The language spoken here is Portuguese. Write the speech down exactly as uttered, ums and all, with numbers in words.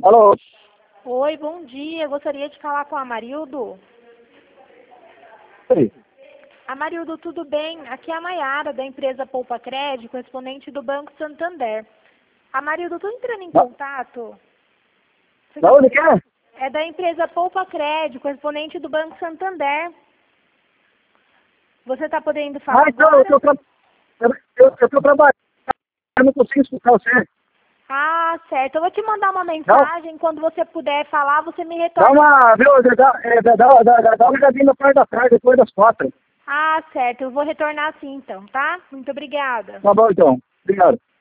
Alô? Oi, bom dia. Eu gostaria de falar com a Amarildo. Oi. Amarildo, tudo bem? Aqui é a Maiara, da empresa Poupa Crédito, correspondente do Banco Santander. Amarildo, estou entrando em Da, contato. Você da tá onde podendo- que é? É da empresa Poupa Crédito, correspondente do Banco Santander. Você está podendo Ah, falar então, eu agora? tô, tra... eu, eu, eu tô trabalhando, eu não consigo escutar você. Ah, certo. Eu vou te mandar uma Dá, mensagem. Quando você puder falar, você me dá retorna. uma, viu, dá, é, dá, dá, dá, dá uma ligadinha na parte da tarde, depois das quatro. Ah, certo. Eu vou retornar sim, então, tá? Muito obrigada. Tá bom, então. Obrigado.